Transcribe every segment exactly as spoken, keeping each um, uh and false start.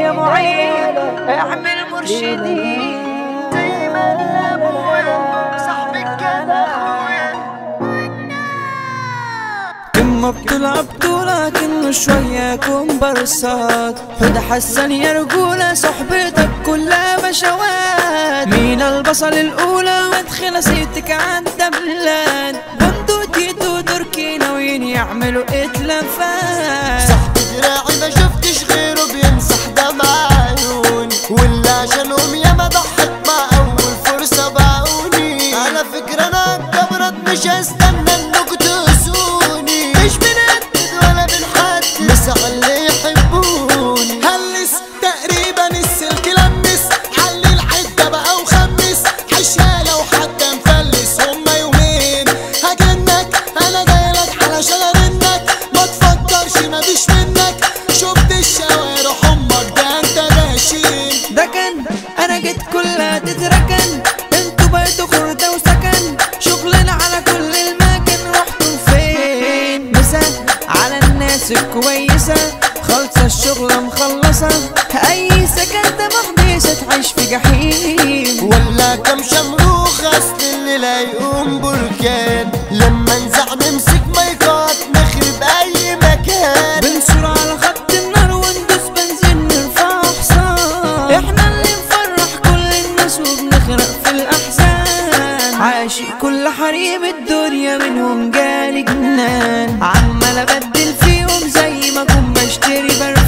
يا معين اعمل مرشدين زي ما ابويا صاحبك كان اخويا. كم بتلعب بطولة كأنه شوية كومبارسات. حدا حسن يا رجولة صحبتك كلها بشوات. مين البصل الأولى وادخل سيتك عالدبلان. بندو تيتو تركي ناويين يعملوا اتلافات. صاحبي دراعي ما شفتش غيره بيمسح دمع عيوني. واللي عشانهم ياما ضحت مع أول فرصة باعوني. على فكرة أنا اتكبرت مش هستنى انكوا تقسوني. مش بنقدد ولا بنحدد بس اللي يحبوني. هلس تقريبا السلك لمس. علي العدة بقى وخمس. عيشها لو حتى مفلس هما يومين هجنك. انا جايلك علشان ارنك ما تفكرش مفيش منك. شفت الشوارع امك ده انت غاشين. ده كان انا جيت كلها تتركن. انتوا بقيتوا خردة وسكن. شغلنا على كل المكان رحتوا فين. مثال على الناس الكويسة خالصة الشغلة مخلصة. اي سكنة محبسة تعيش في جحيم. ولا كم شمروخ اصل اللي لا يقوم بركان. لما نزع نمسك مايكات نخرب اي مكان. بنصور على خط النار وندوس بنزين نرفع حصان. احنا اللي نفرح كل الناس وبنغرق في الاحزان. عاشق كل حريم الدنيا منهم جالي جنان. عمال ابدل فيهم زي ما كنت بشتري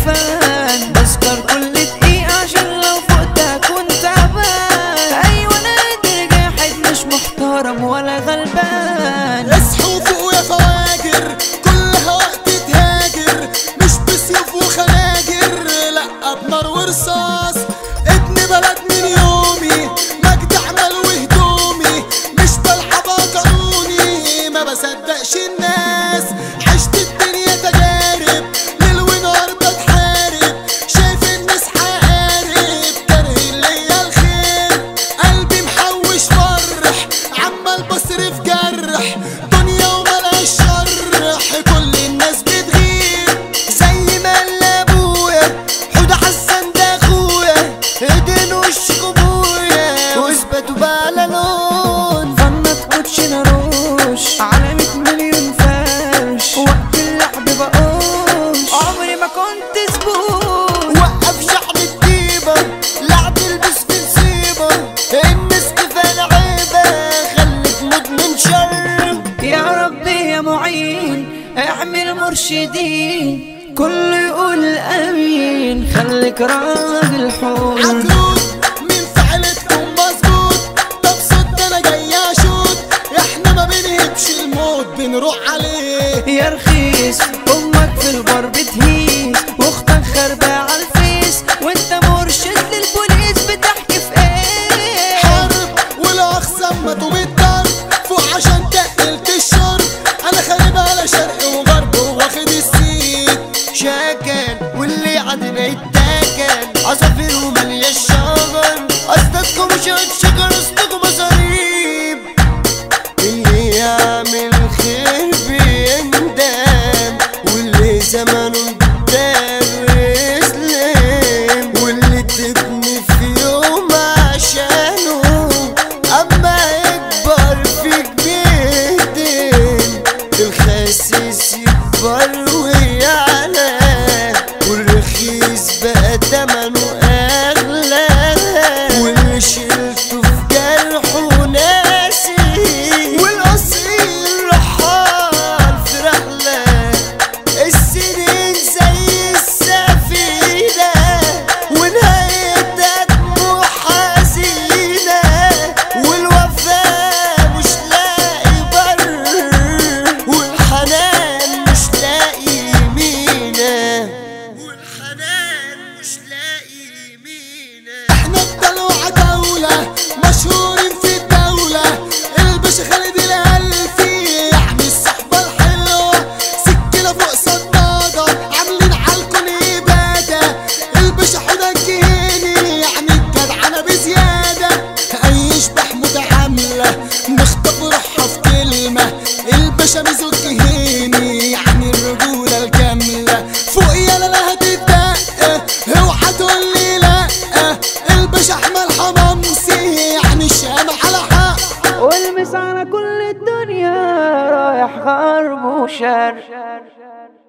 برفان. بسكر كل دقيقة عشان لو فقت اكون تعبان. ايوه انا قادر جاحد مش محترم ولا غلبان. اصحوا فوق يا فواجر كلها وقت تهاجر. مش بسيوف وخناجر لا بنار ورصاص. ابن بلد من يومي مجد عمل وهدومي. مش بلعبها قانوني ما بصدقش الناس. عشت الدنيا تجارب ليل ونهار بتحارب. شايف الناس حقارب كاره ليا الخير. قلبي محوش فرح عمال بصرف جرح. دنيا وملهاش شرح كل الناس بتغير. زي ما قال ابويا حوده حسن ده اخويا. ايدين وشك ابويا واثبتوا بقى على لون. فنط كوتشينا روش على مية مليون فرش. وقت اللعب بقوش عمري ما كنت زبون. وقف شعب الديبة لا تلبس في نصيبة. الناس كفاية عيبة خليك مدمن شر. يا ربي يا معين اعمل مرشدين. كله يقول امين خليك راجل حور. عقلود من فعلتكم مظبوط. طب صد انا جاي اشوط. احنا ما بنهبش الموت بنروح عليه. يا رخيص امك في البار بتهيس. واختك خربة على الفيس وانت مرشد للبوليس بتحكي في ايه. حرب والاخصام ماتوا بالضرب فوق عشان تقلت الشرب. انا خارب على شرق وغرب واخد السيد. شاكل واللي عاد بقيت تاكل. عصافير ومالية الشجر. قصدكم شوية شجر قصدكم مصاريب. اللي يعمل خير بيندم. واللي زمانه قدام يسلم. واللي تبني في يوم عشانه اما يكبر فيك بيهدم. الخسيس يكبر ويعلى. والرخيص بقى تمنه اغلى. واللي شلته في جرحه ناسي. والاصيل رحال في رحله. السنين زي السفينه ونهايتها دموع حزينه. والوفاء مش لاقي بر. والحنان مش لاقي حافظ على كل الدنيا رايح غرب وشرق.